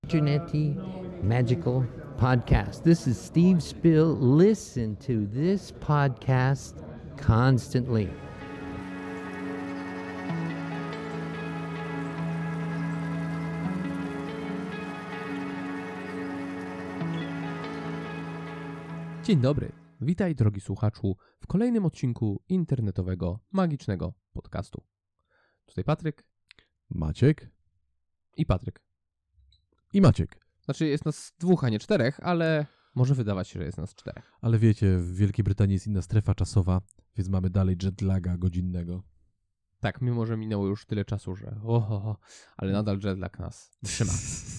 Internety magical podcast. This is Steve Spill. Listen to this podcast constantly. Dzień dobry, witaj drogi słuchaczu w kolejnym odcinku internetowego, magicznego podcastu. Tutaj Patryk Maciek i Patryk. i Maciek. Znaczy jest nas dwóch, a nie czterech, ale może wydawać się, że jest nas czterech. Ale wiecie, w Wielkiej Brytanii jest inna strefa czasowa, więc mamy dalej jetlaga godzinnego. Tak, mimo że minęło już tyle czasu, że ale nadal jetlag nas trzyma.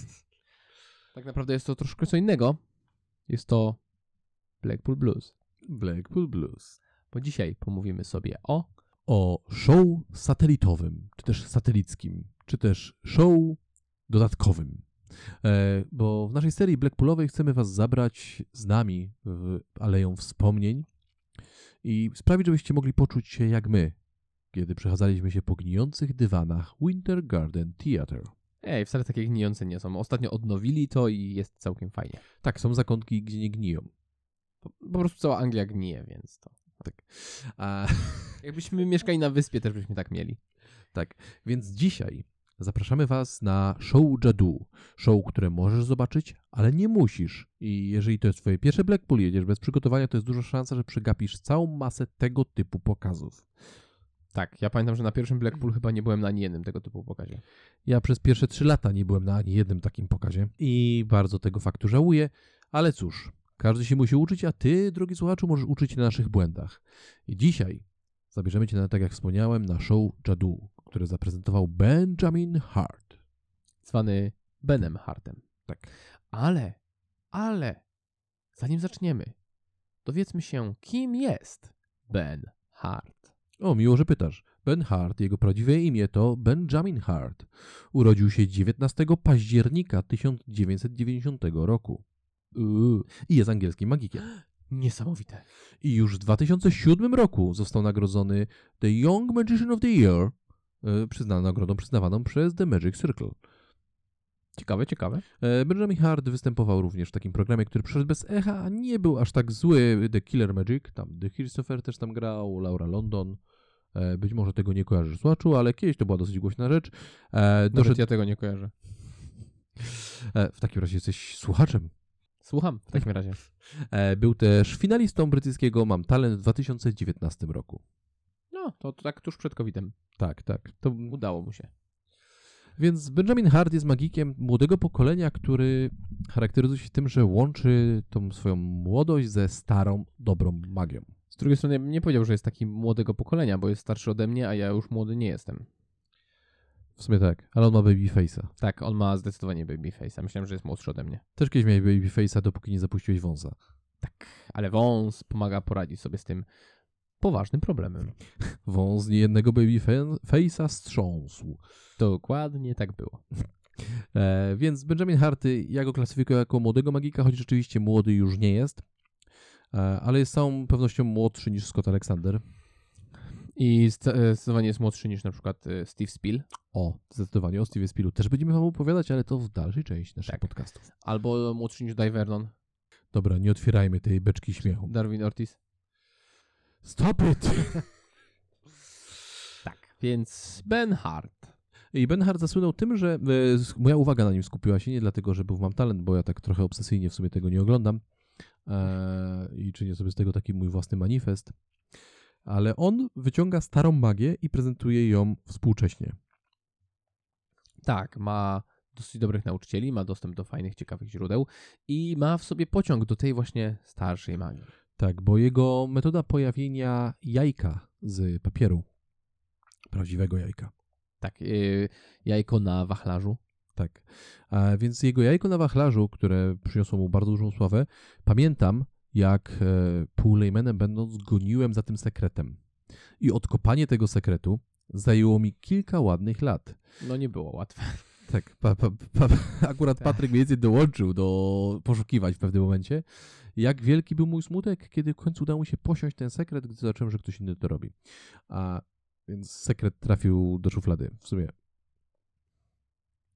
Tak naprawdę jest to troszkę co innego. Jest to Blackpool Blues. Blackpool Blues. Bo dzisiaj pomówimy sobie O show satelitowym, czy też satelickim, czy też show dodatkowym. Bo w naszej serii Blackpoolowej chcemy was zabrać z nami w Aleją Wspomnień i sprawić, żebyście mogli poczuć się jak my, kiedy przechadzaliśmy się po gnijących dywanach Winter Garden Theatre. wcale takie gnijące nie są. Ostatnio odnowili to i jest całkiem fajnie. Tak, są zakątki, gdzie nie gniją. Po prostu cała Anglia gnije, więc to... Tak. Jakbyśmy mieszkali na wyspie, też byśmy tak mieli. Tak, więc dzisiaj zapraszamy was na show Jadu. Show, które możesz zobaczyć, ale nie musisz. I jeżeli to jest twoje pierwsze Blackpool, jedziesz bez przygotowania, to jest duża szansa, że przegapisz całą masę tego typu pokazów. Tak, ja pamiętam, że na pierwszym Blackpool chyba nie byłem na ani jednym tego typu pokazie. Ja przez pierwsze 3 lata nie byłem na ani jednym takim pokazie i bardzo tego faktu żałuję, ale cóż, każdy się musi uczyć, a ty, drogi słuchaczu, możesz uczyć się na naszych błędach. I dzisiaj zabierzemy cię, tak jak wspomniałem, na show Jadu, które zaprezentował Benjamin Hart. Zwany Benem Hartem. Tak. Ale, zanim zaczniemy, dowiedzmy się, kim jest Ben Hart. O, miło, że pytasz. Ben Hart, jego prawdziwe imię to Benjamin Hart. Urodził się 19 października 1990 roku. I jest angielskim magikiem. Niesamowite. I już w 2007 roku został nagrodzony The Young Magician of the Year, nagrodą przyznawaną przez The Magic Circle. Ciekawe. Benjamin Hart występował również w takim programie, który przeszedł bez echa, a nie był aż tak zły. The Killer Magic, tam The Christopher też tam grał, Laura London. Być może tego nie kojarzysz, słuchaczu, ale kiedyś to była dosyć głośna rzecz. Nawet ja tego nie kojarzę. W takim razie jesteś słuchaczem. Słucham w takim razie. Był też finalistą brytyjskiego Mam Talent w 2019 roku. No, to tak tuż przed COVID-em. Tak. To Udało mu się. Więc Benjamin Hart jest magikiem młodego pokolenia, który charakteryzuje się tym, że łączy tą swoją młodość ze starą, dobrą magią. Z drugiej strony nie powiedział, że jest taki młodego pokolenia, bo jest starszy ode mnie, a ja już młody nie jestem. W sumie tak, ale on ma babyface'a. Tak, on ma zdecydowanie babyface'a. Myślałem, że jest młodszy ode mnie. Też kiedyś miałeś babyface'a, dopóki nie zapuściłeś wąsa. Tak, ale wąs pomaga poradzić sobie z tym poważnym problemem. Wąs niejednego babyface'a strząsł. Dokładnie tak było. Więc Benjamin Hart, ja go klasyfikuję jako młodego magika, choć rzeczywiście młody już nie jest, ale jest z całą pewnością młodszy niż Scott Alexander. I zdecydowanie jest młodszy niż na przykład Steve Spill. O, zdecydowanie o Steve Spillu też będziemy wam opowiadać, ale to w dalszej części naszych podcastów. Albo młodszy niż Dave Vernon. Dobra, nie otwierajmy tej beczki śmiechu. Darwin Ortiz. Stop it! Tak, więc Ben Hart. I Ben Hart zasłynął tym, że moja uwaga na nim skupiła się nie dlatego, że był Mam Talent, bo ja tak trochę obsesyjnie w sumie tego nie oglądam i czynię sobie z tego taki mój własny manifest, ale on wyciąga starą magię i prezentuje ją współcześnie. Tak, ma dosyć dobrych nauczycieli, ma dostęp do fajnych, ciekawych źródeł i ma w sobie pociąg do tej właśnie starszej magii. Tak, bo jego metoda pojawienia jajka z papieru, prawdziwego jajka. Tak, jajko na wachlarzu. Tak, więc jego jajko na wachlarzu, które przyniosło mu bardzo dużą sławę, pamiętam, jak Paul Laymanem będąc goniłem za tym sekretem. I odkopanie tego sekretu zajęło mi kilka ładnych lat. No nie było łatwe. Tak, akurat Patryk mniej więcej dołączył do poszukiwań w pewnym momencie. Jak wielki był mój smutek, kiedy w końcu udało mi się posiąść ten sekret, gdy zobaczyłem, że ktoś inny to robi. Więc sekret trafił do szuflady, w sumie.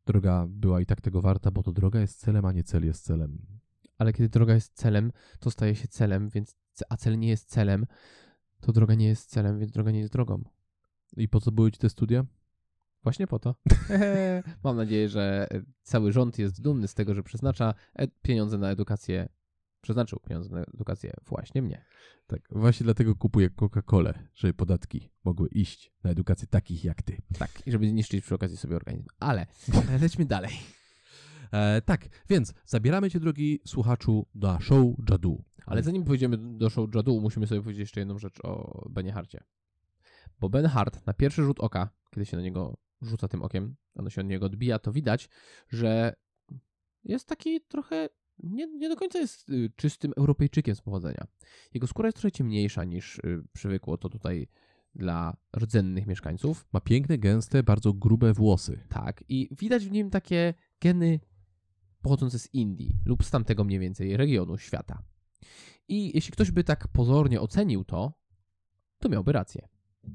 droga była i tak tego warta, bo to droga jest celem, a nie cel jest celem. Ale kiedy droga jest celem, to staje się celem, a cel nie jest celem, to droga nie jest celem, więc droga nie jest drogą. I po co były ci te studia? Właśnie po to. Mam nadzieję, że cały rząd jest dumny z tego, że przeznaczył pieniądze na edukację właśnie mnie. Tak, właśnie dlatego kupuję Coca-Colę, żeby podatki mogły iść na edukację takich jak ty. Tak, i żeby zniszczyć przy okazji sobie organizm. Ale lećmy dalej. Tak, więc zabieramy cię, drogi słuchaczu, na show Jadu. Ale zanim pójdziemy do show Jadu, musimy sobie powiedzieć jeszcze jedną rzecz o Benie Harcie. Bo Ben Hart na pierwszy rzut oka, kiedy się na niego rzuca tym okiem, ono się od niego odbija, to widać, że jest taki trochę, nie do końca jest czystym Europejczykiem z pochodzenia. Jego skóra jest trochę ciemniejsza niż przywykło to tutaj dla rdzennych mieszkańców. Ma piękne, gęste, bardzo grube włosy. Tak, i widać w nim takie geny pochodzące z Indii lub z tamtego mniej więcej regionu świata. I jeśli ktoś by tak pozornie ocenił to miałby rację.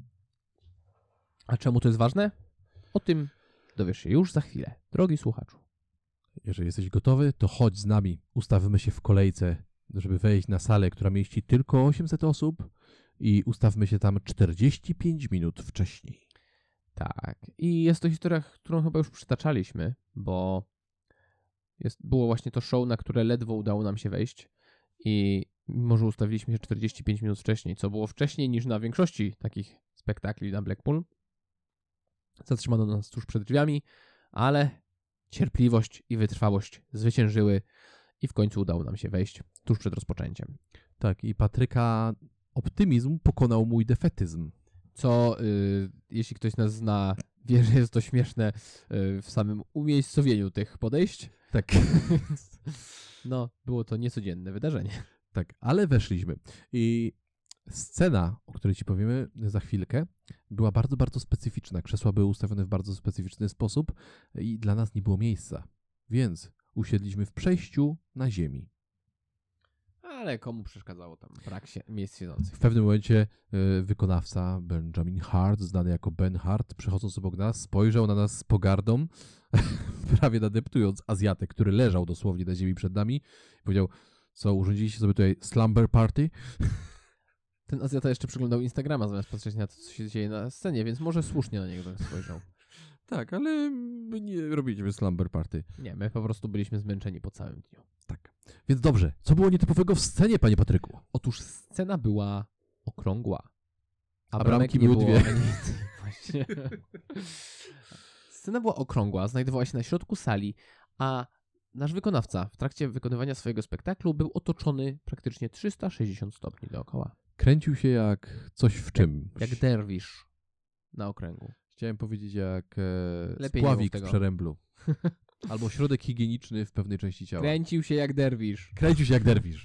A czemu to jest ważne? O tym dowiesz się już za chwilę, drogi słuchaczu. Jeżeli jesteś gotowy, to chodź z nami. Ustawmy się w kolejce, żeby wejść na salę, która mieści tylko 800 osób i ustawmy się tam 45 minut wcześniej. Tak. I jest to historia, którą chyba już przytaczaliśmy, bo było właśnie to show, na które ledwo udało nam się wejść i mimo, że ustawiliśmy się 45 minut wcześniej, co było wcześniej niż na większości takich spektakli na Blackpool, zatrzymano nas tuż przed drzwiami, ale cierpliwość i wytrwałość zwyciężyły i w końcu udało nam się wejść tuż przed rozpoczęciem. Tak, i Patryka optymizm pokonał mój defetyzm. Co, jeśli ktoś nas zna, wie, że jest to śmieszne w samym umiejscowieniu tych podejść. Tak. No, było to niecodzienne wydarzenie. Tak, ale weszliśmy. I scena, o której ci powiemy za chwilkę, była bardzo, bardzo specyficzna. Krzesła były ustawione w bardzo specyficzny sposób i dla nas nie było miejsca. Więc usiedliśmy w przejściu na ziemi. Ale komu przeszkadzało tam brak miejsc siedzących? W pewnym momencie wykonawca Benjamin Hart, znany jako Ben Hart, przechodząc obok nas, spojrzał na nas z pogardą, prawie nadeptując Azjatę, który leżał dosłownie na ziemi przed nami. Powiedział, co, urządziliście sobie tutaj slumber party? Ten Azjata jeszcze przeglądał Instagrama zamiast patrzeć na to, co się dzieje na scenie, więc może słusznie na niego tak spojrzał. Tak, ale my nie robiliśmy slumber party. Nie, my po prostu byliśmy zmęczeni po całym dniu. Tak. Więc dobrze, co było nietypowego w scenie, panie Patryku? Otóż scena była okrągła. A bramki były dwie. Właśnie. Scena była okrągła, znajdowała się na środku sali, a nasz wykonawca w trakcie wykonywania swojego spektaklu był otoczony praktycznie 360 stopni dookoła. Kręcił się jak coś w czym. Jak derwisz na okręgu. Chciałem powiedzieć jak Lepiej nie mów spławik w tego. przeręblu. Albo środek higieniczny w pewnej części ciała. Kręcił się jak derwisz. Kręcił się jak derwisz.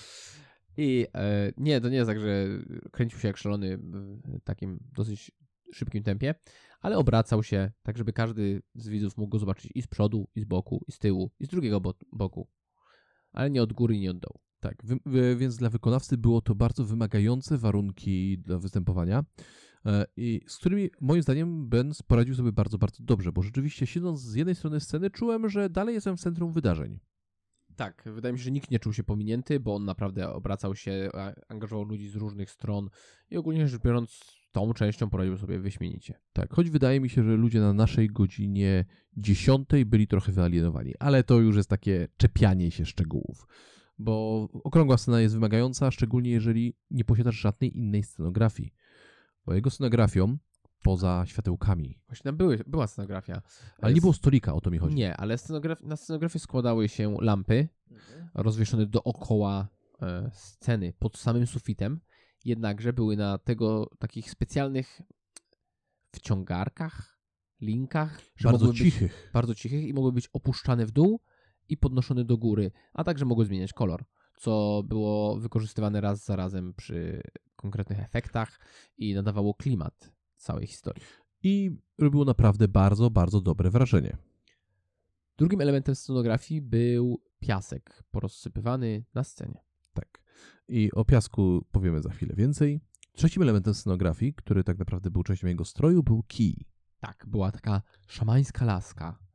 I nie, to nie jest tak, że kręcił się jak szalony w takim dosyć szybkim tempie, ale obracał się tak, żeby każdy z widzów mógł go zobaczyć i z przodu, i z boku, i z tyłu, i z drugiego boku. Ale nie od góry i nie od dołu. Tak, więc dla wykonawcy było to bardzo wymagające warunki do występowania i z którymi moim zdaniem Ben poradził sobie bardzo, bardzo dobrze, bo rzeczywiście siedząc z jednej strony sceny czułem, że dalej jestem w centrum wydarzeń. Tak, wydaje mi się, że nikt nie czuł się pominięty, bo on naprawdę obracał się, angażował ludzi z różnych stron i ogólnie rzecz biorąc tą częścią poradził sobie wyśmienicie. Tak, choć wydaje mi się, że ludzie na naszej godzinie 10 byli trochę wyalienowani, ale to już jest takie czepianie się szczegółów. Bo okrągła scena jest wymagająca, szczególnie jeżeli nie posiadasz żadnej innej scenografii. Bo jego scenografią, poza światełkami... Właśnie tam była scenografia. Ale nie było stolika, o to mi chodzi. Nie, ale na scenografię składały się lampy rozwieszone dookoła sceny, pod samym sufitem. Jednakże były na takich specjalnych wciągarkach, linkach. Bardzo cichych i mogły być opuszczane w dół i podnoszone do góry, a także mogły zmieniać kolor, co było wykorzystywane raz za razem przy konkretnych efektach i nadawało klimat całej historii. I robiło naprawdę bardzo, bardzo dobre wrażenie. Drugim elementem scenografii był piasek porozsypywany na scenie. Tak. I o piasku powiemy za chwilę więcej. Trzecim elementem scenografii, który tak naprawdę był częścią jego stroju, był kij. Tak, była taka szamańska laska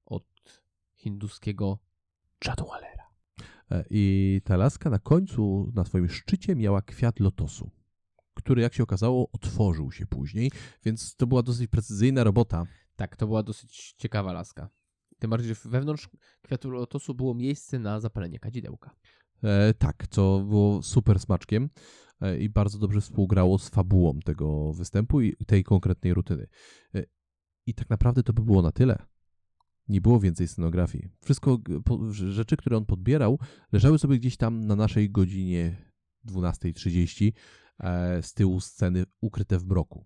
od hinduskiego Jadwalera. I ta laska na końcu, na swoim szczycie miała kwiat lotosu, który jak się okazało otworzył się później, więc to była dosyć precyzyjna robota. Tak, to była dosyć ciekawa laska. Tym bardziej, że wewnątrz kwiatu lotosu było miejsce na zapalenie kadzidełka. Tak, co było super smaczkiem i bardzo dobrze współgrało z fabułą tego występu i tej konkretnej rutyny. I tak naprawdę to by było na tyle. Nie było więcej scenografii. Wszystko, rzeczy, które on podbierał, leżały sobie gdzieś tam na naszej godzinie 12:30 z tyłu sceny, ukryte w mroku.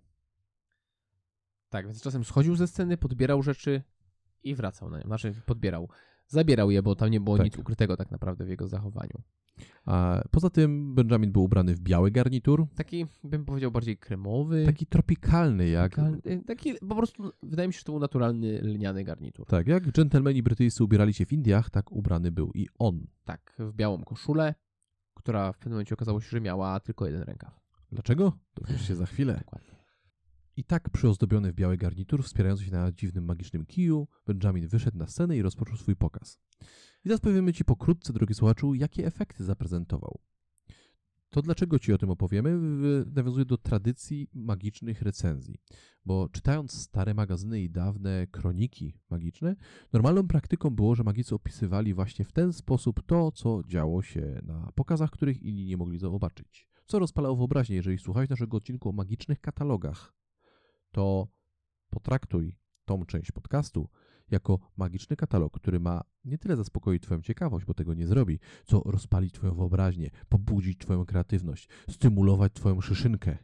Tak, więc czasem schodził ze sceny, podbierał rzeczy i wracał na nią. Znaczy podbierał. Zabierał je, bo tam nie było nic ukrytego tak naprawdę w jego zachowaniu. A poza tym Benjamin był ubrany w biały garnitur. Taki, bym powiedział, bardziej kremowy. Taki tropikalny, jak... Taki, po prostu, wydaje mi się, że to był naturalny lniany garnitur. Tak, jak dżentelmeni brytyjscy ubierali się w Indiach, tak ubrany był i on. Tak, w białą koszulę, która w pewnym momencie okazało się, że miała tylko jeden rękaw. Dlaczego? Dowiesz się za chwilę. Dokładnie. I tak przyozdobiony w biały garnitur, wspierający się na dziwnym magicznym kiju, Benjamin wyszedł na scenę i rozpoczął swój pokaz. I teraz powiemy Ci pokrótce, drogi słuchaczu, jakie efekty zaprezentował. To dlaczego Ci o tym opowiemy, nawiązuje do tradycji magicznych recenzji. Bo czytając stare magazyny i dawne kroniki magiczne, normalną praktyką było, że magicy opisywali właśnie w ten sposób to, co działo się na pokazach, których inni nie mogli zobaczyć. Co rozpalało wyobraźnię, jeżeli słuchałeś naszego odcinku o magicznych katalogach, to potraktuj tą część podcastu jako magiczny katalog, który ma nie tyle zaspokoić Twoją ciekawość, bo tego nie zrobi, co rozpalić Twoją wyobraźnię, pobudzić Twoją kreatywność, stymulować Twoją szyszynkę.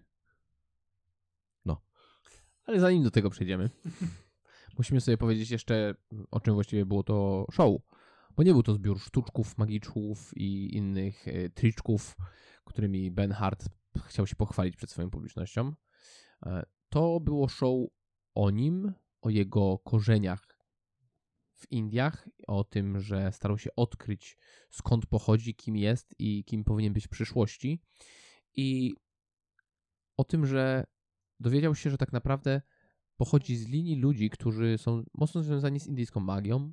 No. Ale zanim do tego przejdziemy, musimy sobie powiedzieć jeszcze, o czym właściwie było to show. Bo nie był to zbiór sztuczków, magiczków i innych triczków, którymi Ben Hart chciał się pochwalić przed swoją publicznością. To było show o nim, o jego korzeniach w Indiach, o tym, że starał się odkryć, skąd pochodzi, kim jest i kim powinien być w przyszłości. I o tym, że dowiedział się, że tak naprawdę pochodzi z linii ludzi, którzy są mocno związani z indyjską magią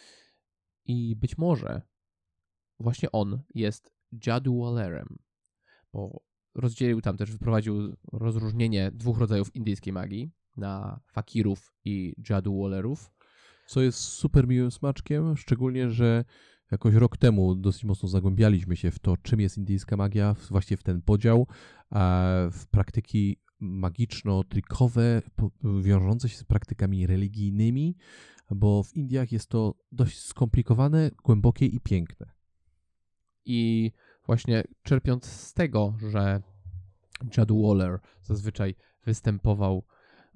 i być może właśnie on jest Jadwalerem, bo rozdzielił tam też, wyprowadził rozróżnienie dwóch rodzajów indyjskiej magii na fakirów i Jadwalerów. Co jest super miłym smaczkiem, szczególnie, że jakoś rok temu dosyć mocno zagłębialiśmy się w to, czym jest indyjska magia, właśnie w ten podział, a w praktyki magiczno-trikowe, wiążące się z praktykami religijnymi, bo w Indiach jest to dość skomplikowane, głębokie i piękne. I właśnie czerpiąc z tego, że Jadwaler zazwyczaj występował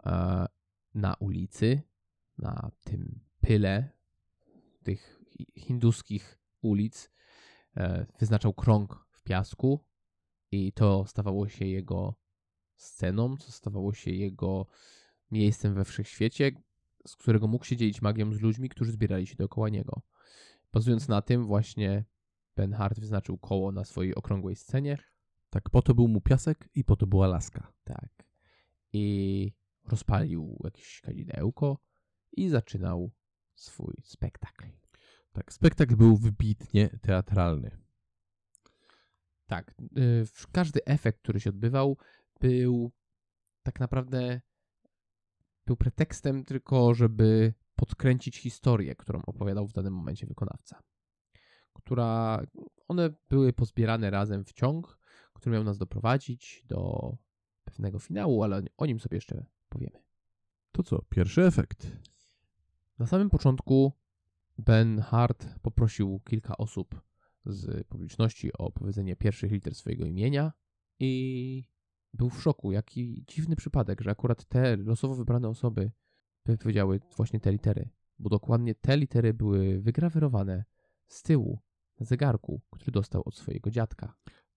na ulicy, na tym pyle tych hinduskich ulic, wyznaczał krąg w piasku i to stawało się jego sceną, co stawało się jego miejscem we wszechświecie, z którego mógł się dzielić magią z ludźmi, którzy zbierali się dookoła niego. Bazując na tym właśnie Ben Hart wyznaczył koło na swojej okrągłej scenie. Tak, po to był mu piasek i po to była laska. Tak. I rozpalił jakieś kadzidełko i zaczynał swój spektakl. Tak, spektakl był wybitnie teatralny. Tak. Każdy efekt, który się odbywał, był tak naprawdę pretekstem tylko, żeby podkręcić historię, którą opowiadał w danym momencie wykonawca. One były pozbierane razem w ciąg, który miał nas doprowadzić do pewnego finału, ale o nim sobie jeszcze powiemy. To co? Pierwszy efekt. Na samym początku Ben Hart poprosił kilka osób z publiczności o powiedzenie pierwszych liter swojego imienia i był w szoku, jaki dziwny przypadek, że akurat te losowo wybrane osoby powiedziały właśnie te litery, bo dokładnie te litery były wygrawerowane z tyłu na zegarku, który dostał od swojego dziadka.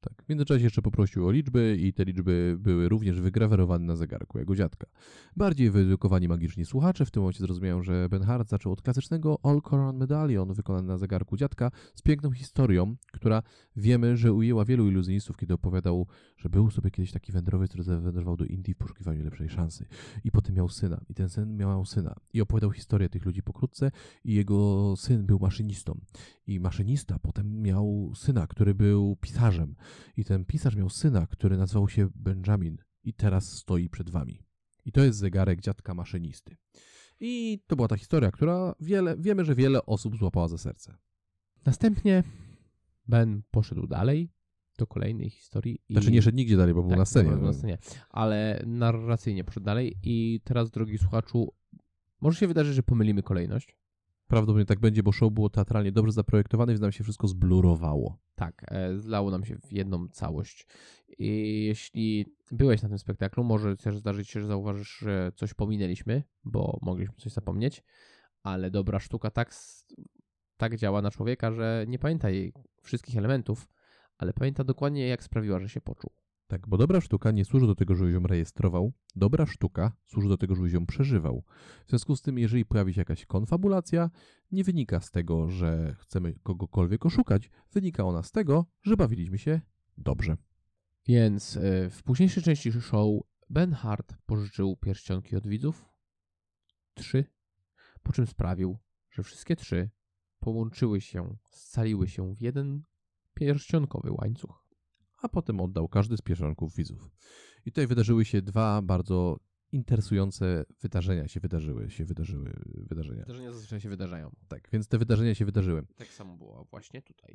Tak, w międzyczasie jeszcze poprosił o liczby i te liczby były również wygrawerowane na zegarku jego dziadka. Bardziej wyedukowani magiczni słuchacze w tym momencie zrozumieją, że Bernhard zaczął od klasycznego All Koran Medallion wykonany na zegarku dziadka z piękną historią, która wiemy, że ujęła wielu iluzjonistów, kiedy opowiadał, że był sobie kiedyś taki wędrowiec, który zawędrował do Indii w poszukiwaniu lepszej szansy i potem miał syna i ten syn miał syna i opowiadał historię tych ludzi pokrótce i jego syn był maszynistą i maszynista potem miał syna, który był pisarzem. I ten pisarz miał syna, który nazywał się Benjamin i teraz stoi przed wami. I to jest zegarek dziadka maszynisty. I to była ta historia, która wiemy, że wiele osób złapała za serce. Następnie Ben poszedł dalej do kolejnej historii. Znaczy nie szedł nigdzie dalej, bo był na scenie. Był na scenie. Ale narracyjnie poszedł dalej i teraz, drogi słuchaczu, może się wydarzyć, że pomylimy kolejność. Prawdopodobnie tak będzie, bo show było teatralnie dobrze zaprojektowane, więc nam się wszystko zblurowało. Tak, zlało nam się w jedną całość. I jeśli byłeś na tym spektaklu, może też zdarzyć się, że zauważysz, że coś pominęliśmy, bo mogliśmy coś zapomnieć, ale dobra sztuka tak działa na człowieka, że nie pamięta jej wszystkich elementów, ale pamięta dokładnie, jak sprawiła, że się poczuł. Tak, bo dobra sztuka nie służy do tego, żebyś ją rejestrował. Dobra sztuka służy do tego, żebyś ją przeżywał. W związku z tym, jeżeli pojawi się jakaś konfabulacja, nie wynika z tego, że chcemy kogokolwiek oszukać. Wynika ona z tego, że bawiliśmy się dobrze. Więc w późniejszej części show Bernhard pożyczył pierścionki od widzów. 3. Po czym sprawił, że wszystkie 3 połączyły się, scaliły się w jeden pierścionkowy łańcuch. A potem oddał każdy z pierścionków widzów. I tutaj wydarzyły się dwa bardzo interesujące wydarzenia. Wydarzenia. Wydarzenia zazwyczaj się wydarzają. Tak, więc te wydarzenia się wydarzyły. Tak samo było właśnie tutaj.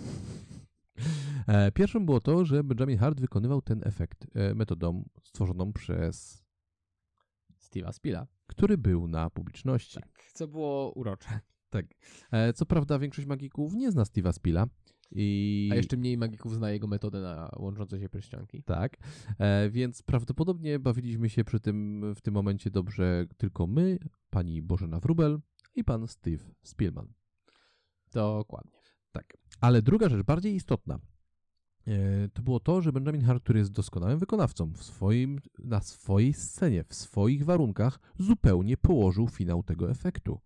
Pierwszym było to, że Benjamin Hart wykonywał ten efekt metodą stworzoną przez Steve'a Spilla, który był na publiczności. Tak, co było urocze. Tak. Co prawda większość magików nie zna Steve'a Spilla. A jeszcze mniej magików zna jego metodę na łączące się pierścionki. Tak, więc prawdopodobnie bawiliśmy się w tym momencie dobrze tylko my, pani Bożena Wróbel i pan Steve Spillman. Dokładnie. Tak, ale druga rzecz, bardziej istotna, to było to, że Benjamin Hart, który jest doskonałym wykonawcą na swojej scenie, w swoich warunkach, zupełnie położył finał tego efektu.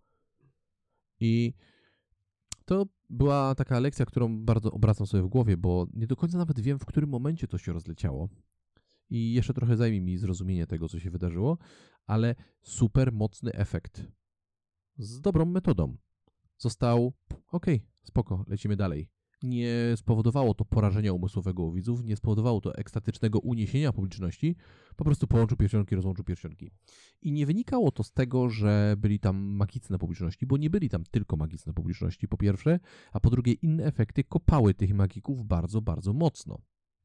I to była taka lekcja, którą bardzo obracam sobie w głowie, bo nie do końca nawet wiem, w którym momencie to się rozleciało. I jeszcze trochę zajmie mi zrozumienie tego, co się wydarzyło, ale super mocny efekt. Z dobrą metodą. Został, spoko, lecimy dalej. Nie spowodowało to porażenia umysłowego u widzów, nie spowodowało to ekstatycznego uniesienia publiczności, po prostu połączył pierścionki, rozłączył pierścionki. I nie wynikało to z tego, że byli tam magicy na publiczności, bo nie byli tam tylko magicy na publiczności, po pierwsze, a po drugie inne efekty kopały tych magików bardzo, bardzo mocno.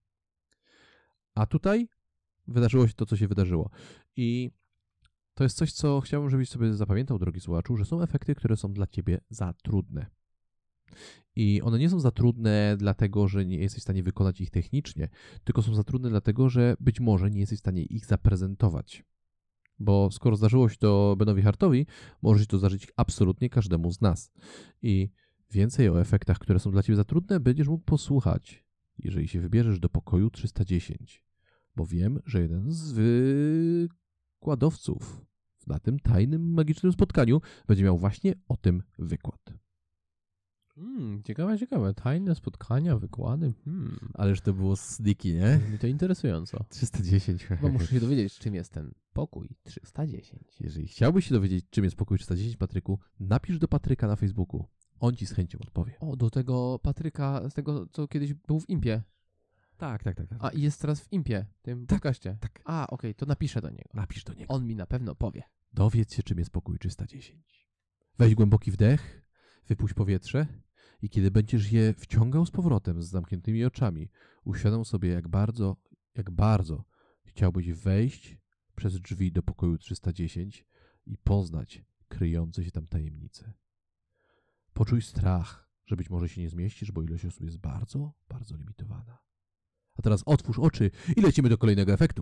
A tutaj wydarzyło się to, co się wydarzyło. I to jest coś, co chciałbym, żebyś sobie zapamiętał, drogi słuchaczu, że są efekty, które są dla ciebie za trudne. I one nie są za trudne dlatego, że nie jesteś w stanie wykonać ich technicznie, tylko są za trudne dlatego, że być może nie jesteś w stanie ich zaprezentować. Bo skoro zdarzyło się to Benowi Hartowi, może się to zdarzyć absolutnie każdemu z nas. I więcej o efektach, które są dla ciebie za trudne, będziesz mógł posłuchać, jeżeli się wybierzesz do pokoju 310. Bo wiem, że jeden z wykładowców na tym tajnym, magicznym spotkaniu będzie miał właśnie o tym wykład. Ciekawe. Tajne spotkania, wykłady. Ależ to było sneaky, nie? Mi to interesująco. 310. Chyba muszę się dowiedzieć, czym jest ten pokój 310. Jeżeli chciałbyś się dowiedzieć, czym jest pokój 310, Patryku, napisz do Patryka na Facebooku. On ci z chęcią odpowie. O, do tego Patryka, z tego, co kiedyś był w Impie. Tak. A i jest teraz w Impie, tym podcaście. Tak. A, okej, to napiszę do niego. Napisz do niego. On mi na pewno powie. Dowiedz się, czym jest pokój 310. Weź głęboki wdech, wypuść powietrze i kiedy będziesz je wciągał z powrotem z zamkniętymi oczami, uświadom sobie, jak bardzo chciałbyś wejść przez drzwi do pokoju 310 i poznać kryjące się tam tajemnice. Poczuj strach, że być może się nie zmieścisz, bo ilość osób jest bardzo, bardzo limitowana. A teraz otwórz oczy i lecimy do kolejnego efektu.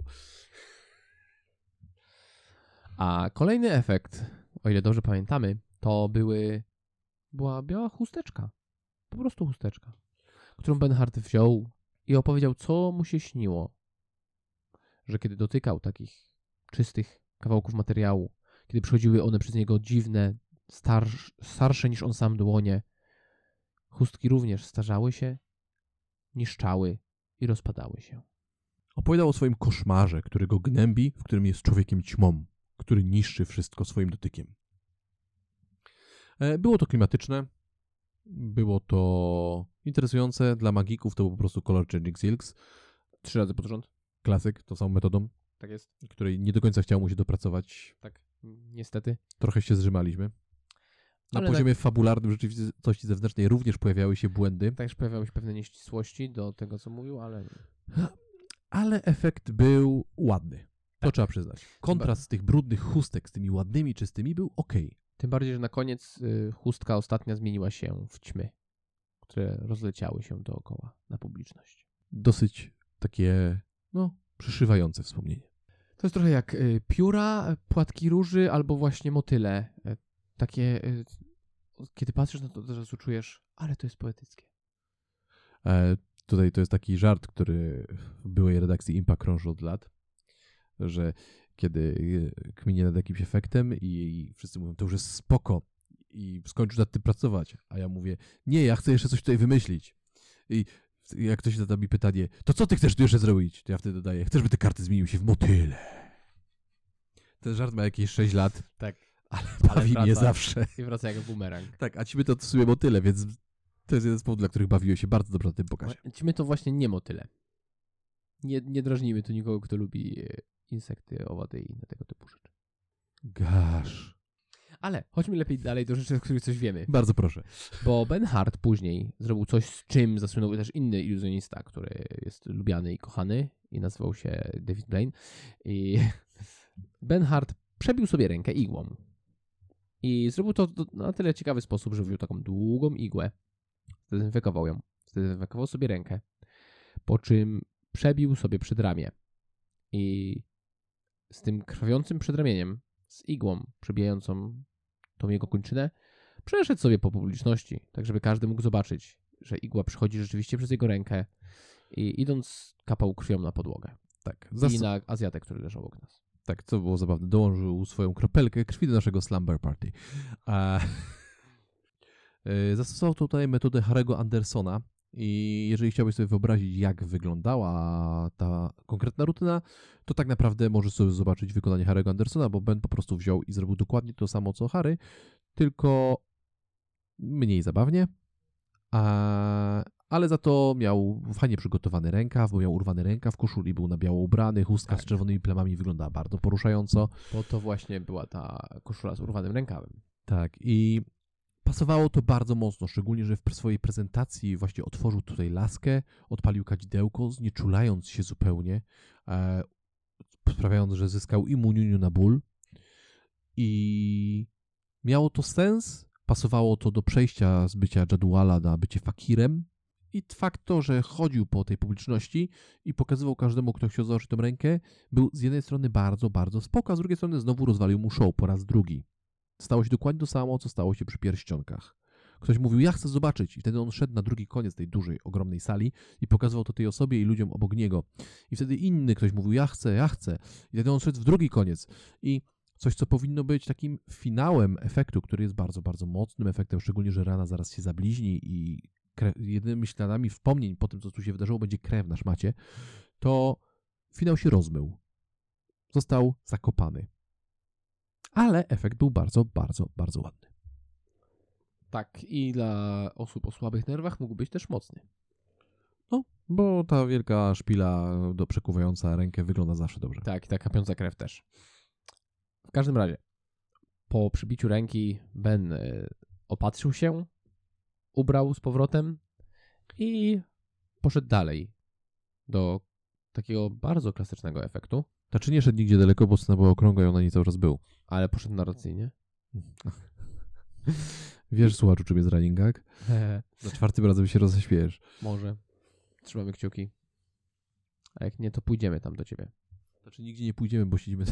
A kolejny efekt, o ile dobrze pamiętamy, to była biała chusteczka. Po prostu chusteczka, którą Bernhard wziął i opowiedział, co mu się śniło. Że kiedy dotykał takich czystych kawałków materiału, kiedy przechodziły one przez niego dziwne, starsze niż on sam dłonie, chustki również starzały się, niszczały i rozpadały się. Opowiadał o swoim koszmarze, który go gnębi, w którym jest człowiekiem ćmą, który niszczy wszystko swoim dotykiem. Było to klimatyczne, było to interesujące. Dla magików to był po prostu Color Changing Silks. 3 razy pod rząd. Klasyk, tą samą metodą, Tak jest. której nie do końca chciało mu się dopracować. Tak, niestety. Trochę się zrzymaliśmy. Na Ale poziomie fabularnym rzeczywistości zewnętrznej również pojawiały się błędy. Też pojawiały się pewne nieścisłości do tego, co mówił, Ale efekt był ładny. To trzeba przyznać. Kontrast tych brudnych chustek z tymi ładnymi, czystymi był okej. Tym bardziej, że na koniec chustka ostatnia zmieniła się w ćmy, które rozleciały się dookoła na publiczność. Dosyć takie, przyszywające wspomnienie. To jest trochę jak pióra, płatki róży albo właśnie motyle. Takie, kiedy patrzysz na to, od razu czujesz, ale to jest poetyckie. Tutaj to jest taki żart, który w byłej redakcji Impa krąży od lat, że kiedy kminie nad jakimś efektem i wszyscy mówią, to już jest spoko i skończysz nad tym pracować, a ja mówię, nie, ja chcę jeszcze coś tutaj wymyślić. I jak ktoś zada mi pytanie, to co ty chcesz tu jeszcze zrobić? To ja wtedy dodaję, chcę, żeby te karty zmieniły się w motyle. Ten żart ma jakieś 6 lat, Tak. ale bawi mnie zawsze. I wraca jak bumerang. Tak, a ci my to w sumie motyle, więc to jest jeden z powodów, dla których bawiłem się bardzo dobrze na tym pokazie. Ćmy to właśnie nie motyle. Nie drażnijmy tu nikogo, kto lubi insekty, owady i inne tego typu rzeczy. Gosh. Ale chodźmy lepiej dalej do rzeczy, o których coś wiemy. Bardzo proszę. Bo Ben Hart później zrobił coś, z czym zasłynął też inny iluzjonista, który jest lubiany i kochany i nazywał się David Blaine. I Ben Hart przebił sobie rękę igłą. I zrobił to na tyle ciekawy sposób, że wziął taką długą igłę, zdezynfekował ją, zdezynfekował sobie rękę, po czym przebił sobie przedramię. I z tym krwawiącym przedramieniem, z igłą przebijającą tą jego kończynę, przeszedł sobie po publiczności, tak żeby każdy mógł zobaczyć, że igła przychodzi rzeczywiście przez jego rękę i idąc kapał krwią na podłogę. Tak. I na Azjatę, który leżał obok nas. Tak, co było zabawne. Dołożył swoją kropelkę krwi do naszego slumber party. Zastosował tutaj metodę Harry'ego Andersona i jeżeli chciałbyś sobie wyobrazić, jak wyglądała ta konkretna rutyna, to tak naprawdę możesz sobie zobaczyć wykonanie Harry'ego Andersona, bo Ben po prostu wziął i zrobił dokładnie to samo, co Harry, tylko mniej zabawnie, ale za to miał fajnie przygotowany rękaw, bo miał urwany rękaw, koszuli był na biało ubrany, chustka z czerwonymi plemami wyglądała bardzo poruszająco. Bo to właśnie była ta koszula z urwanym rękawem. Tak, i pasowało to bardzo mocno, szczególnie, że w swojej prezentacji właśnie otworzył tutaj laskę, odpalił kadzidełko, znieczulając się zupełnie, sprawiając, że zyskał immunium na ból. I miało to sens, pasowało to do przejścia z bycia Jadwala na bycie fakirem. I fakt to, że chodził po tej publiczności i pokazywał każdemu, kto chciał zobaczyć tę rękę, był z jednej strony bardzo, bardzo spoko, a z drugiej strony znowu rozwalił mu show po raz drugi. Stało się dokładnie to samo, co stało się przy pierścionkach. Ktoś mówił, ja chcę zobaczyć i wtedy on szedł na drugi koniec tej dużej, ogromnej sali i pokazywał to tej osobie i ludziom obok niego. I wtedy inny ktoś mówił, ja chcę. I wtedy on szedł w drugi koniec. I coś, co powinno być takim finałem efektu, który jest bardzo, bardzo mocnym efektem, szczególnie, że rana zaraz się zabliźni i jedynymi śladami wspomnień po tym, co tu się wydarzyło, będzie krew na szmacie, to finał się rozmył. Został zakopany. Ale efekt był bardzo, bardzo, bardzo ładny. Tak, i dla osób o słabych nerwach mógł być też mocny. No, bo ta wielka szpila przekuwająca rękę wygląda zawsze dobrze. Tak, i ta kapiąca krew też. W każdym razie, po przybiciu ręki Ben opatrzył się, ubrał z powrotem i poszedł dalej do takiego bardzo klasycznego efektu. Znaczy nie szedł nigdzie daleko, bo scena była okrągła i ona nie cały czas był. Ale poszedł narracyjnie. Wiesz, słuchaczu, czym jest running gag? Za czwartym razem się roześmiejesz. Może. Trzymamy kciuki. A jak nie, to pójdziemy tam do ciebie. Znaczy nigdzie nie pójdziemy, bo siedzimy...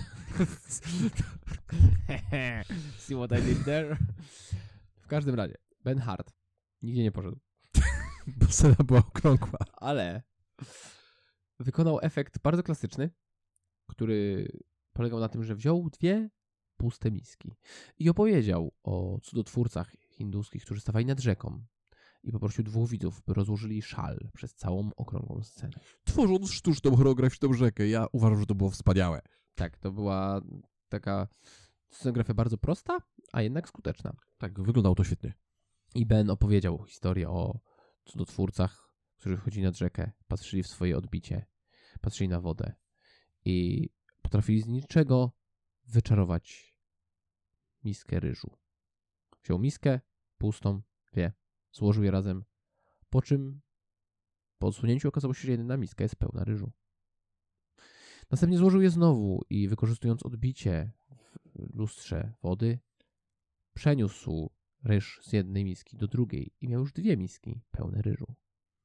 See what I did there? W każdym razie, Ben Hart nigdzie nie poszedł. Bo scena była okrągła. Ale wykonał efekt bardzo klasyczny, który polegał na tym, że wziął 2 puste miski i opowiedział o cudotwórcach hinduskich, którzy stawali nad rzeką i poprosił 2 widzów, by rozłożyli szal przez całą okrągłą scenę. Tworząc sztuczną choreograficzną rzekę, ja uważam, że to było wspaniałe. Tak, to była taka scenografia bardzo prosta, a jednak skuteczna. Tak, wyglądało to świetnie. I Ben opowiedział historię o cudotwórcach, którzy wchodzili nad rzekę, patrzyli w swoje odbicie, patrzyli na wodę i potrafili z niczego wyczarować miskę ryżu. Wziął miskę pustą, 2, złożył je razem, po czym po odsunięciu okazało się, że jedna miska jest pełna ryżu. Następnie złożył je znowu i wykorzystując odbicie w lustrze wody, przeniósł ryż z jednej miski do drugiej i miał już 2 miski pełne ryżu.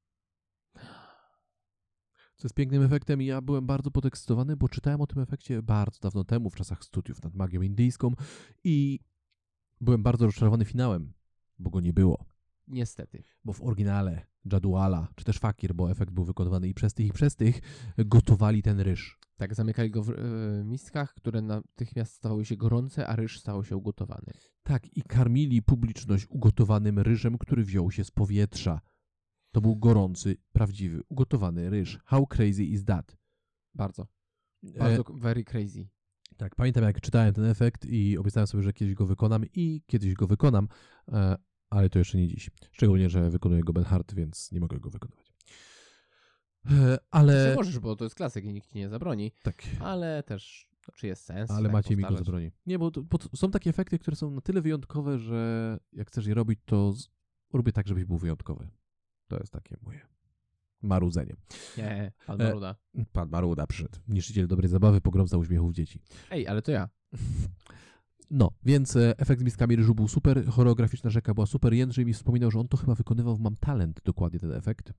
Co jest pięknym efektem i ja byłem bardzo podekscytowany, bo czytałem o tym efekcie bardzo dawno temu, w czasach studiów nad magią indyjską i byłem bardzo rozczarowany finałem, bo go nie było. Niestety. Bo w oryginale Jadwala, czy też Fakir, bo efekt był wykonywany i przez tych, gotowali ten ryż. Tak, zamykali go w miskach, które natychmiast stawały się gorące, a ryż stał się ugotowany. Tak, i karmili publiczność ugotowanym ryżem, który wziął się z powietrza. To był gorący, prawdziwy, ugotowany ryż. How crazy is that? Bardzo. Bardzo very crazy. Tak, pamiętam jak czytałem ten efekt i obiecałem sobie, że kiedyś go wykonam i kiedyś go wykonam, ale to jeszcze nie dziś. Szczególnie, że wykonuje go Ben Hart, więc nie mogę go wykonywać. Ale... Nie możesz, bo to jest klasyk i nikt ci nie zabroni, Tak. Ale też, czy jest sens? Ale tak Maciej mi go powtarzać? zabroni. Nie, bo są takie efekty, które są na tyle wyjątkowe, że jak chcesz je robić, to robię tak, żebyś był wyjątkowy. To jest takie moje marudzenie. Nie, pan Maruda. Pan Maruda przyszedł. Niszczyciel dobrej zabawy, pogromca uśmiechów dzieci. Ej, ale to ja. No, więc efekt z miskami ryżu był super, choreograficzna rzeka była super. Jędrzej mi wspominał, że on to chyba wykonywał w Mam Talent, dokładnie ten efekt.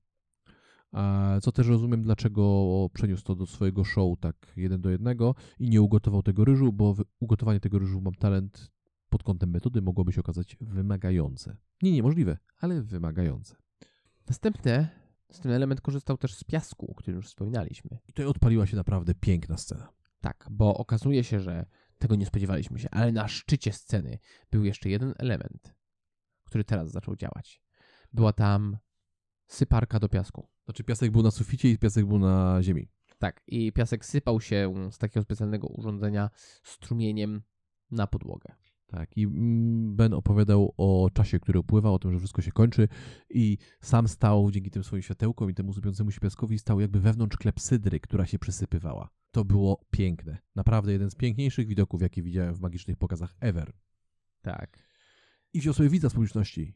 Co też rozumiem, dlaczego przeniósł to do swojego show tak 1:1 i nie ugotował tego ryżu, bo ugotowanie tego ryżu w Mam Talent pod kątem metody mogłoby się okazać wymagające. Nie niemożliwe, ale wymagające. Następny element korzystał też z piasku, o którym już wspominaliśmy. I tutaj odpaliła się naprawdę piękna scena. Tak, bo okazuje się, że tego nie spodziewaliśmy się, ale na szczycie sceny był jeszcze jeden element, który teraz zaczął działać. Była tam syparka do piasku. Znaczy piasek był na suficie i piasek był na ziemi. Tak, i piasek sypał się z takiego specjalnego urządzenia strumieniem na podłogę. Tak, i Ben opowiadał o czasie, który upływa, o tym, że wszystko się kończy i sam stał dzięki tym swoim światełkom i temu sypiącemu się piaskowi stał jakby wewnątrz klepsydry, która się przysypywała. To było piękne. Naprawdę jeden z piękniejszych widoków, jakie widziałem w magicznych pokazach ever. Tak. I wziął sobie widza z publiczności.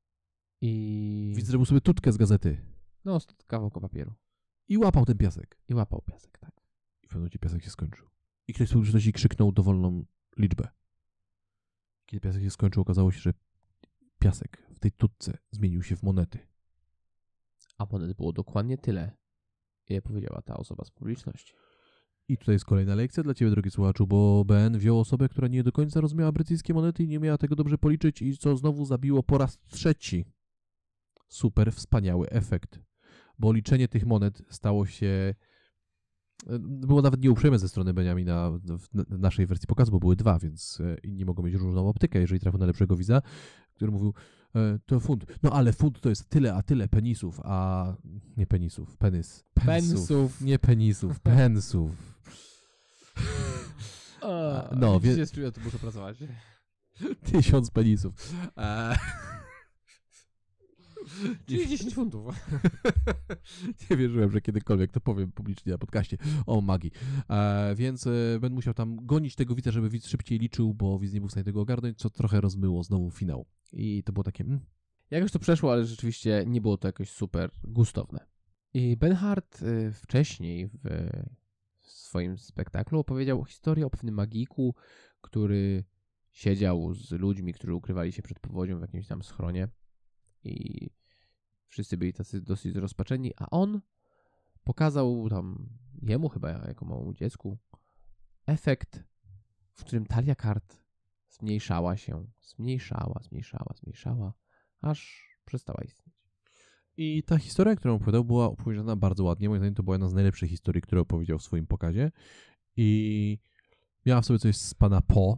I... Widz zrobił sobie tutkę z gazety. No, z kawałka papieru. I łapał ten piasek. I łapał piasek, tak. I w pewnym momencie piasek się skończył. I ktoś z publiczności krzyknął dowolną liczbę. Kiedy piasek się skończył, okazało się, że piasek w tej tutce zmienił się w monety. A monet było dokładnie tyle, ile powiedziała ta osoba z publiczności. I tutaj jest kolejna lekcja dla Ciebie, drogi słuchaczu, bo Ben wziął osobę, która nie do końca rozumiała brytyjskie monety i nie miała tego dobrze policzyć i co znowu zabiło po raz 3. Super, wspaniały efekt. Bo liczenie tych monet stało się... Było nawet nieuprzejme ze strony Beniamina w naszej wersji pokazu, bo były 2, więc inni mogą mieć różną optykę, jeżeli trafią na lepszego widza, który mówił, to funt. No ale funt to jest tyle, a tyle penisów, a... Nie penisów, pensów. Nie penisów, pensów. No, więc czuję, to muszę pracować. 1000 penisów. Czyli 10 funtów. Nie wierzyłem, że kiedykolwiek to powiem publicznie na podcaście. O magii. Więc będę musiał tam gonić tego widza, żeby widz szybciej liczył, bo widz nie był w stanie tego ogarnąć, co trochę rozmyło znowu finał. I to było takie... Jakoś to przeszło, ale rzeczywiście nie było to jakoś super gustowne. I Ben Hart wcześniej w swoim spektaklu opowiedział historię o pewnym magiku, który siedział z ludźmi, którzy ukrywali się przed powodzią w jakimś tam schronie i wszyscy byli tacy dosyć zrozpaczeni, a on pokazał tam jemu chyba jako małemu dziecku efekt, w którym talia kart zmniejszała się, zmniejszała, aż przestała istnieć. I ta historia, którą opowiadał, była opowiedziana bardzo ładnie. Moim zdaniem to była jedna z najlepszych historii, które opowiedział w swoim pokazie. I miała w sobie coś z pana Po.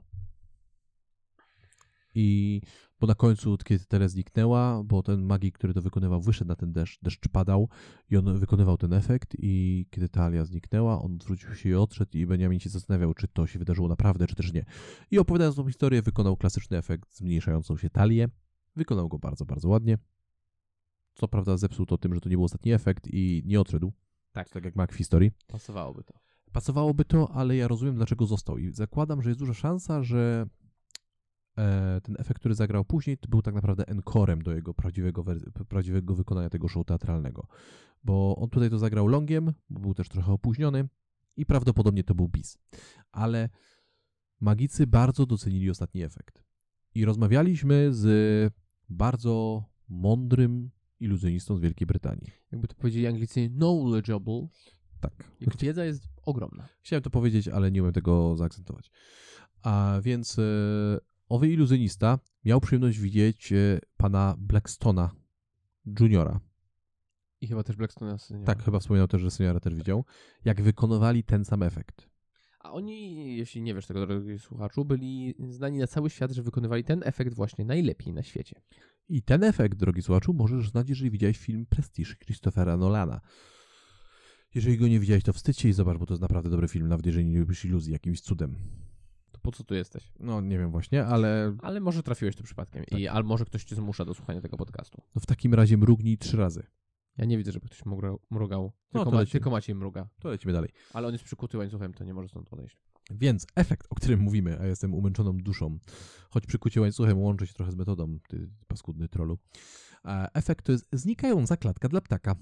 Bo na końcu, kiedy Teres zniknęła, bo ten magik, który to wykonywał, wyszedł na ten deszcz padał i on wykonywał ten efekt i kiedy Talia zniknęła, on zwrócił się i odszedł i Benjamin się zastanawiał, czy to się wydarzyło naprawdę, czy też nie. I opowiadając tą historię, wykonał klasyczny efekt zmniejszającą się talię. Wykonał go bardzo, bardzo ładnie. Co prawda zepsuł to tym, że to nie był ostatni efekt i nie odszedł. Tak jak mag w historii. Pasowałoby to. Pasowałoby to, ale ja rozumiem, dlaczego został. I zakładam, że jest duża szansa, że ten efekt, który zagrał później, to był tak naprawdę encorem do jego prawdziwego wykonania tego show teatralnego. Bo on tutaj to zagrał longiem, bo był też trochę opóźniony i prawdopodobnie to był bis. Ale magicy bardzo docenili ostatni efekt. I rozmawialiśmy z bardzo mądrym iluzjonistą z Wielkiej Brytanii. Jakby to powiedzieli Anglicy, knowledgeable. Tak. Jego wiedza jest ogromna. Chciałem to powiedzieć, ale nie umiem tego zaakcentować. A więc owy iluzjonista miał przyjemność widzieć pana Blackstona Juniora. I chyba też Blackstone seniora. Tak, chyba wspominał też, że seniora też widział. Jak wykonywali ten sam efekt. A oni, jeśli nie wiesz tego, drogi słuchaczu, byli znani na cały świat, że wykonywali ten efekt właśnie najlepiej na świecie. I ten efekt, drogi słuchaczu, możesz znać, jeżeli widziałeś film Prestige Christophera Nolana. Jeżeli go nie widziałeś, to wstydź się i zobacz, bo to jest naprawdę dobry film, nawet jeżeli nie lubisz iluzji jakimś cudem. To po co tu jesteś? No, nie wiem właśnie, ale... Ale może trafiłeś tu przypadkiem. Tak. Albo może ktoś cię zmusza do słuchania tego podcastu. No w takim razie mrugnij 3 razy. Ja nie widzę, żeby ktoś mrugał. No, Tylko Maciej mruga. To lecimy dalej. Ale on jest przykuty łańcuchem, to nie może stąd odejść. Więc efekt, o którym mówimy, a jestem umęczoną duszą, choć przykucie łańcuchem łączy się trochę z metodą, ty paskudny trollu. Efekt to jest znikająca klatka dla ptaka.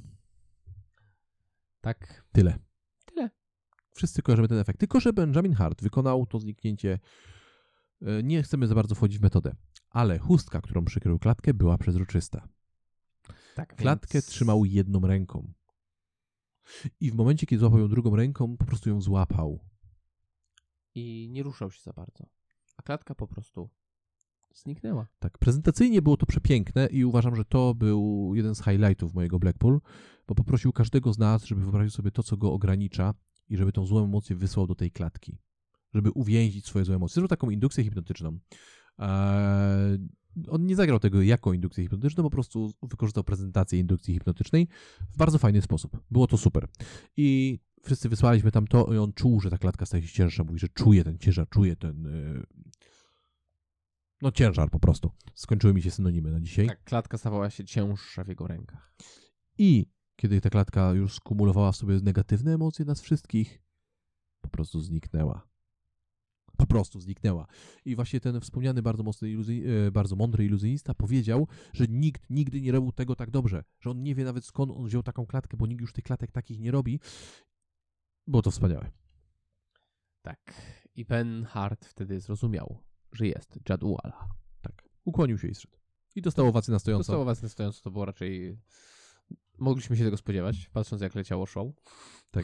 Tak. Tyle. Tyle. Wszyscy kojarzymy ten efekt. Tylko że Benjamin Hart wykonał to zniknięcie. Nie chcemy za bardzo wchodzić w metodę, ale chustka, którą przykrył klatkę, była przezroczysta. Tak. Klatkę więc... trzymał jedną ręką. I w momencie, kiedy złapał ją drugą ręką, po prostu ją złapał. I nie ruszał się za bardzo. A klatka po prostu zniknęła. Tak, prezentacyjnie było to przepiękne i uważam, że to był jeden z highlightów mojego Blackpool, bo poprosił każdego z nas, żeby wyobraził sobie to, co go ogranicza i żeby tą złą emocję wysłał do tej klatki. Żeby uwięzić swoje złe emocje. Zrobił taką indukcję hipnotyczną. On nie zagrał tego jako indukcję hipnotyczną, po prostu wykorzystał prezentację indukcji hipnotycznej w bardzo fajny sposób. Było to super. I wszyscy wysłaliśmy tam to i on czuł, że ta klatka staje się cięższa. Mówi, że czuje ten ciężar, czuje ten... No ciężar po prostu. Skończyły mi się synonimy na dzisiaj. Tak, klatka stawała się cięższa w jego rękach. I kiedy ta klatka już skumulowała w sobie negatywne emocje nas wszystkich, po prostu zniknęła. Po prostu zniknęła. I właśnie ten wspomniany bardzo mądry iluzjonista powiedział, że nikt nigdy nie robił tego tak dobrze. Że on nie wie nawet skąd on wziął taką klatkę, bo nikt już tych klatek takich nie robi. Było to wspaniałe. Tak. I Ben Hart wtedy zrozumiał, że jest Jadwala. Tak. Ukłonił się i zszedł. I dostał owację na stojąco. Dostał owację na stojąco, to było raczej... Mogliśmy się tego spodziewać, patrząc jak leciało show. Tak.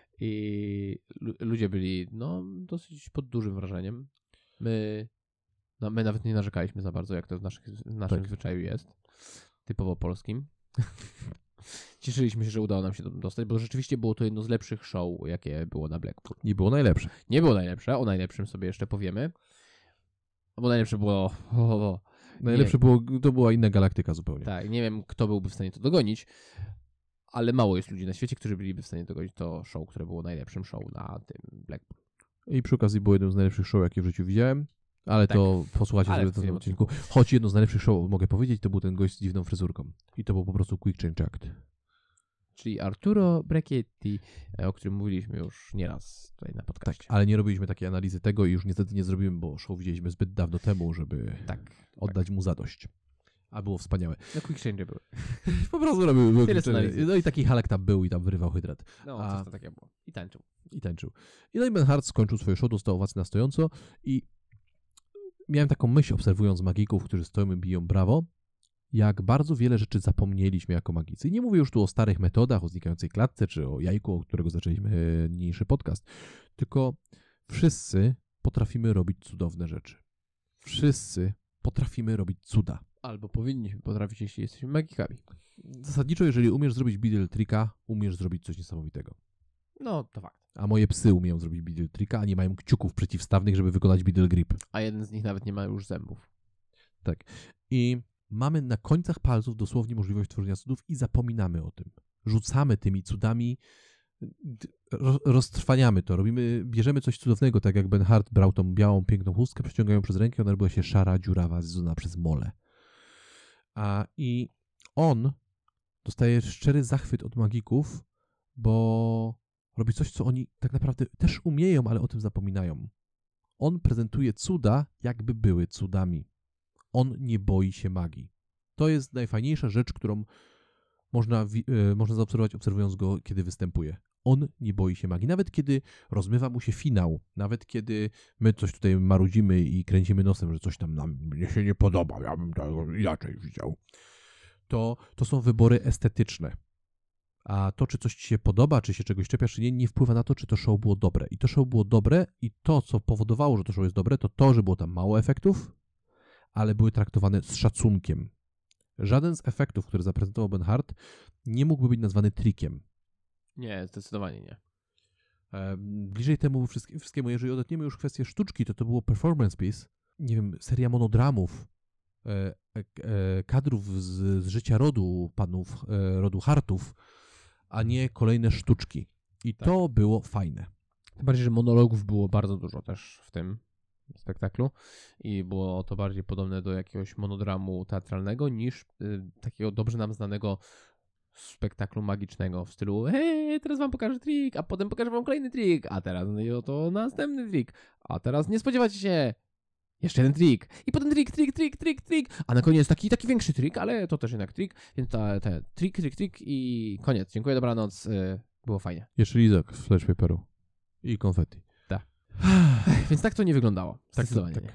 I ludzie byli, dosyć pod dużym wrażeniem. My nawet nie narzekaliśmy za bardzo, jak to w naszym zwyczaju jest. Typowo polskim. Cieszyliśmy się, że udało nam się dostać, bo rzeczywiście było to jedno z lepszych show, jakie było na Blackpool. Nie było najlepsze. Nie było najlepsze, o najlepszym sobie jeszcze powiemy. Bo najlepsze było... Najlepsze to była inna galaktyka zupełnie. Tak, nie wiem, kto byłby w stanie to dogonić, ale mało jest ludzi na świecie, którzy byliby w stanie dogonić to show, które było najlepszym show na tym Blackpool. I przy okazji było jednym z najlepszych show, jakie w życiu widziałem. Ale Tak. to posłuchajcie sobie w tym odcinku. Choć jedno z najlepszych show, mogę powiedzieć, to był ten gość z dziwną fryzurką. I to był po prostu Quick Change Act. Czyli Arturo Brachetti, o którym mówiliśmy już nieraz tutaj na podcaście. Tak, ale nie robiliśmy takiej analizy tego i już niestety nie zrobiłem, bo show widzieliśmy zbyt dawno temu, żeby oddać mu zadość. A było wspaniałe. No Quick Change były. Po prostu robił Tyle no i taki Halek tam był i tam wyrywał hydrat. No, coś to takie było. I tańczył. I no i Ben Hart skończył swoje show, dostał owację na stojąco i miałem taką myśl, obserwując magików, którzy stoją i biją brawo, jak bardzo wiele rzeczy zapomnieliśmy jako magicy. I nie mówię już tu o starych metodach, o znikającej klatce, czy o jajku, od którego zaczęliśmy niniejszy podcast, tylko wszyscy potrafimy robić cudowne rzeczy. Wszyscy potrafimy robić cuda. Albo powinniśmy potrafić, jeśli jesteśmy magikami. Zasadniczo, jeżeli umiesz zrobić Beadle Tricka, umiesz zrobić coś niesamowitego. No, to fakt. A moje psy umieją zrobić Beadle Tricka, a nie mają kciuków przeciwstawnych, żeby wykonać Beadle Grip. A jeden z nich nawet nie ma już zębów. Tak. I mamy na końcach palców dosłownie możliwość tworzenia cudów i zapominamy o tym. Rzucamy tymi cudami, roztrwaniamy to, bierzemy coś cudownego, tak jak Ben Hart brał tą białą, piękną chustkę, przeciągają ją przez rękę, ona robiła się szara, dziurawa, zjedzona przez mole. I on dostaje szczery zachwyt od magików, bo robi coś, co oni tak naprawdę też umieją, ale o tym zapominają. On prezentuje cuda, jakby były cudami. On nie boi się magii. To jest najfajniejsza rzecz, którą można zaobserwować, obserwując go, kiedy występuje. On nie boi się magii. Nawet kiedy rozmywa mu się finał, nawet kiedy my coś tutaj marudzimy i kręcimy nosem, że coś tam mnie się nie podoba, ja bym to inaczej widział. To są wybory estetyczne. A to, czy coś ci się podoba, czy się czegoś czepiasz, czy nie, nie wpływa na to, czy to show było dobre. I to show było dobre i to, co powodowało, że to show jest dobre, to, że było tam mało efektów, ale były traktowane z szacunkiem. Żaden z efektów, które zaprezentował Ben Hart, nie mógłby być nazwany trikiem. Nie, zdecydowanie nie. Bliżej temu wszystkiemu, jeżeli odetniemy już kwestię sztuczki, to było performance piece. Nie wiem, seria monodramów, kadrów z życia rodu panów, rodu Hartów, a nie kolejne sztuczki. I tak. To było fajne. Tym bardziej, że monologów było bardzo dużo też w tym spektaklu i było to bardziej podobne do jakiegoś monodramu teatralnego niż takiego dobrze nam znanego spektaklu magicznego w stylu hej, teraz wam pokażę trik, a potem pokażę wam kolejny trik, a teraz no to następny trik, a teraz nie spodziewacie się jeszcze jeden trik i potem trik, a na koniec taki większy trik, ale to też jednak trik, więc trik i koniec. Dziękuję, dobranoc, było fajnie. Jeszcze lizak z flash paperu i konfetti. Tak. Więc tak to nie wyglądało. Zdecydowanie tak. nie.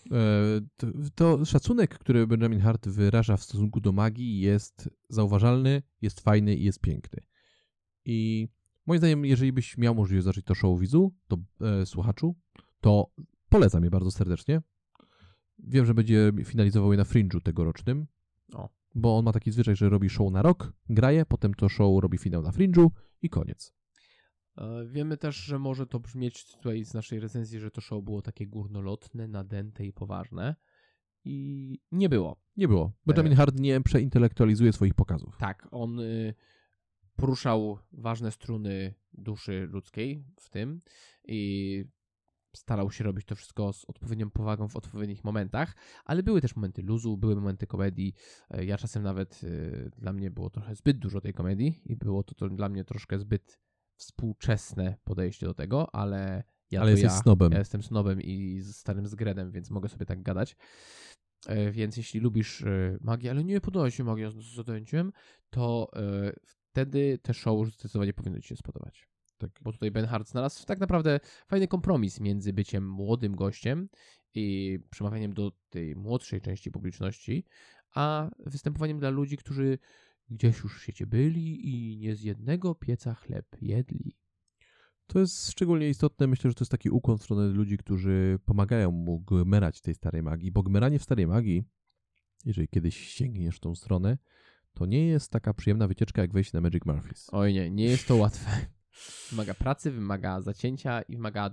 To szacunek, który Benjamin Hart wyraża w stosunku do magii jest zauważalny, jest fajny i jest piękny. I moim zdaniem, jeżeli byś miał możliwość zacząć to show widzu, to słuchaczu, to polecam je bardzo serdecznie. Wiem, że będzie finalizował je na Fringe'u tegorocznym, bo on ma taki zwyczaj, że robi show na rok, gra je, potem to show robi finał na Fringe'u i koniec. Wiemy też, że może to brzmieć tutaj z naszej recenzji, że to show było takie górnolotne, nadęte i poważne. I nie było. Nie było. Benjamin Hart nie przeintelektualizuje swoich pokazów. Tak, on poruszał ważne struny duszy ludzkiej w tym i starał się robić to wszystko z odpowiednią powagą w odpowiednich momentach, ale były też momenty luzu, były momenty komedii. Ja czasem nawet, dla mnie było trochę zbyt dużo tej komedii i było to dla mnie troszkę zbyt współczesne podejście do tego, ale ja jestem snobem i starym zgredem, więc mogę sobie tak gadać. Więc jeśli lubisz magię, ale nie podoba się magia z zadęciem, to wtedy te show zdecydowanie powinno ci się spodobać. Tak. Bo tutaj Ben Hart znalazł tak naprawdę fajny kompromis między byciem młodym gościem i przemawianiem do tej młodszej części publiczności, a występowaniem dla ludzi, którzy gdzieś już w świecie byli i nie z jednego pieca chleb jedli. To jest szczególnie istotne. Myślę, że to jest taki ukłon w stronę ludzi, którzy pomagają mu gmerać tej starej magii, bo gmeranie w starej magii, jeżeli kiedyś sięgniesz w tą stronę, to nie jest taka przyjemna wycieczka, jak wejść na Magic Murphys. Oj nie jest to łatwe. Wymaga pracy, wymaga zacięcia i wymaga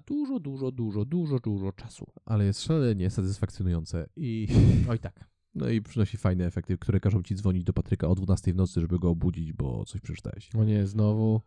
dużo czasu. Ale jest szalenie satysfakcjonujące i... Oj tak. No i przynosi fajne efekty, które każą ci dzwonić do Patryka o 12 w nocy, żeby go obudzić, bo coś przeczytałeś. O nie, znowu.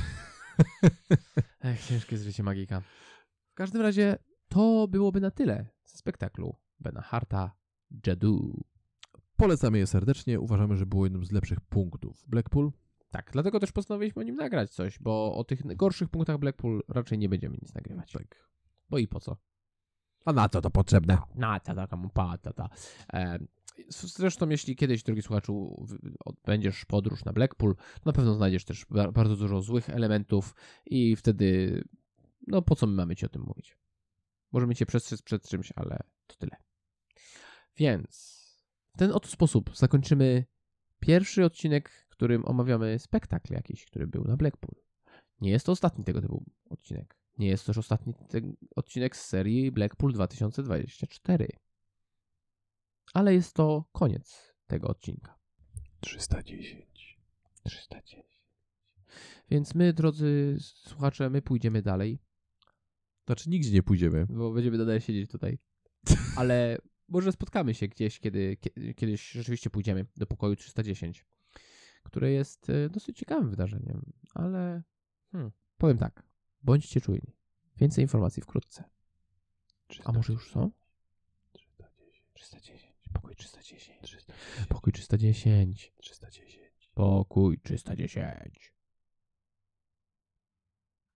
Ciężkie jest życie magika. W każdym razie to byłoby na tyle ze spektaklu Bena Harta Jadoo. Polecamy je serdecznie. Uważamy, że było jednym z lepszych punktów Blackpool. Tak, dlatego też postanowiliśmy o nim nagrać coś, bo o tych gorszych punktach Blackpool raczej nie będziemy nic nagrywać. Tak. Bo i po co? A na co to potrzebne? Na co taką patata. Zresztą jeśli kiedyś, drogi słuchaczu, będziesz podróż na Blackpool, na pewno znajdziesz też bardzo dużo złych elementów i wtedy, no po co my mamy ci o tym mówić? Możemy cię przestrzec przed czymś, ale to tyle. Więc w ten oto sposób zakończymy pierwszy odcinek, w którym omawiamy spektakl jakiś, który był na Blackpool. Nie jest to ostatni tego typu odcinek. Nie jest też ostatni odcinek z serii Blackpool 2024. Ale jest to koniec tego odcinka. 310. 310. Więc my, drodzy słuchacze, my pójdziemy dalej, Znaczy nigdzie nie pójdziemy. bo będziemy nadal siedzieć tutaj. Ale może spotkamy się gdzieś, kiedyś rzeczywiście pójdziemy do pokoju 310, które jest dosyć ciekawym wydarzeniem, ale powiem tak, bądźcie czujni. Więcej informacji wkrótce. A może już są? 310. Pokój 310. Pokój 310. Pokój 310.